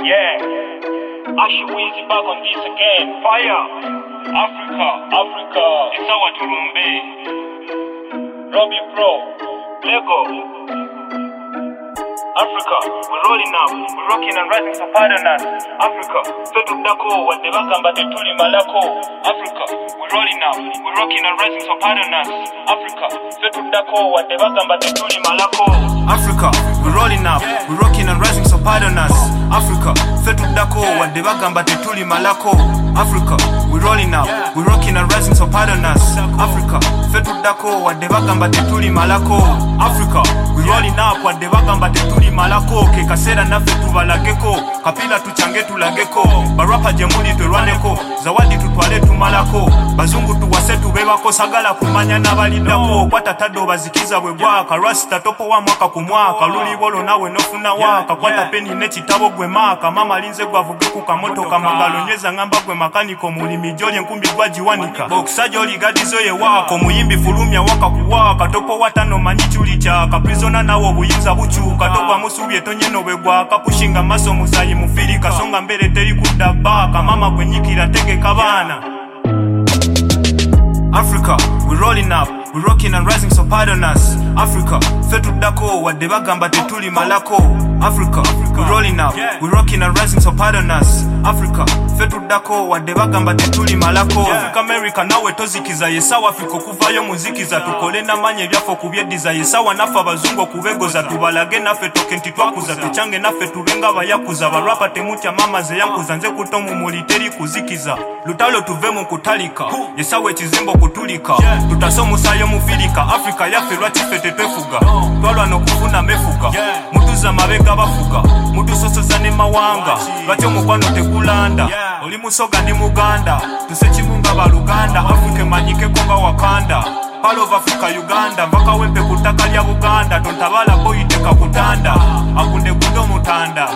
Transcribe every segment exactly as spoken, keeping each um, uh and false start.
Yeah. Ashy Weezy back on this again. Fire. Africa. Africa. It's our Turumbe. Robbie Pro. Lego. Africa. We're rolling up. We're rocking and rising so pardon us. Africa. Fetu Dako. What the Bakamba Tuli Malako. Africa. We're rolling up. We're rocking and rising so pardon us. Africa. Fetu Dako. What the Bakamba Tuli Malako. Africa. We're rolling up. We're rocking and rising so pardon us. Africa. Fetu Dako. What the Bakamba Tuli Malako. Africa. We're rolling up. We're rocking and rising so pardon us. Africa. Fetu Dako. What the Bakamba Tuli Malako. Africa. We're rolling up. What the Bakamba Tuli Malako. Ke kasera na fetu balageko. Kapila tuchange tulageko. Barapa jemuli turaneko. Zawadi tutwale tumalako. Bazungu tuwase tubebako sagala kumanya nabalidako. Kwata tado bazikiza webwaka. Rasta topo wa mwaka kumwaka. Luli wolo nawe nofuna waka. Kwata peni nechi tabo gwe maka. Mama linze gwa vugeku kamoto kamagalo. Nyeza ngamba gwe makaniko. Mulimi joli nkumbi gwa jiwanika. Boksa joli gadizo ye wako. Muyimbi fulumya waka kuwaka. Topo watano manyichuli chaka. Prizona nawo buyinza buchuka. Topo musubi etonyeno wegwaka. Pushinga maso musayi mufiri. Kasonga mbele teri kudabaka. Mama kwenyikira tege kabana. Africa, we're rolling up, we're rocking and rising so pardon us. Africa, Fetu Dako, what the Bagamba Tuli Malako. Africa, we're rolling up, we're rocking and rising so pardon us. Africa, Fetu Dako, what the Bagamba Tuli Malako. Africa America, nawe tozikiza yesawa fiko kuvayo muzikiza tukolena manye byafo kubyediza yesawa nafa bazungu kubegoza tubalage nafe tokenti twakuza tuchange nafe tubenga bayakuza barapa temucha mama ze yankuza nze kutomu muliteri kuzikiza lutalo tuvemo kutalika yesawe chizimbo kutulika tutasomu sayo mufilika Africa yafe lwati fete twefuga twalwa no kufuna mefuka mutuza mabega bafuka mutu sosoza ne mawanga lwati omukwano tekulanda oli musoga ni muganda tusechimunga baluganda Africa manyike konga wakanda all over Africa Uganda mpaka wempe kutaka lya Buganda tontabala boyiteka kutanda akunde gundo mutanda.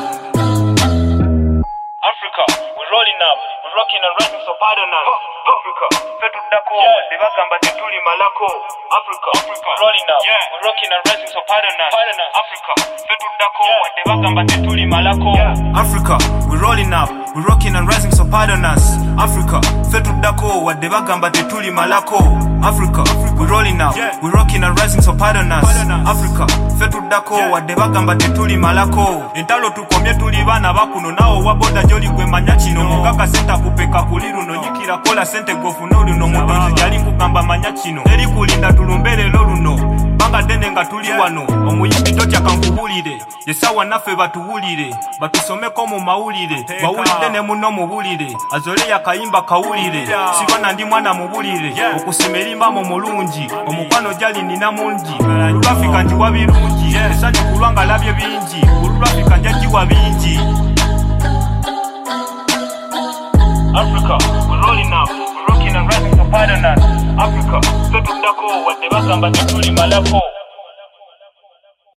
Africa we're rolling up we're rocking and rising so pardon us. Africa Fetu Dako the Bagamba Tuli Malako. Africa we're rolling up we're rocking and rising so pardon us. Africa Fetu Dako the Bagamba Tuli Malako. Africa we're rolling up we're rocking and rising so pardon us. Africa Fetu Dako what the Bagamba Tuli Malako. Africa we're rolling up we're rocking and rising so pardon us. Africa Fetu Dako what the Bagamba Tuli Malako. Entalo tukomye tuli bana bakuno nawo waboda joli gwe manyachino mukaka senta kupeka kuliru no nyikira kola sente gofu no luno mutonzi jali kugamba manyachino eri kulinda tulumbele loluno banga dene nga tuli wano omuyimbi tocha kankubulire yesawa nafe batuwulire batusomeko mu mawulire bawulide ne muno mubulire azole yakayimba kawulire sibana ndi mwana mubulire okusemelimba mu mulungi omukwano jali nina mungi Africa ndi wabirungi esanje kulwanga labye bingi Africa njaji wa bingi. Africa we're rolling up we're rocking and rising so pardon us. Africa Fetu Dako what the Bagamba Tuli Malako.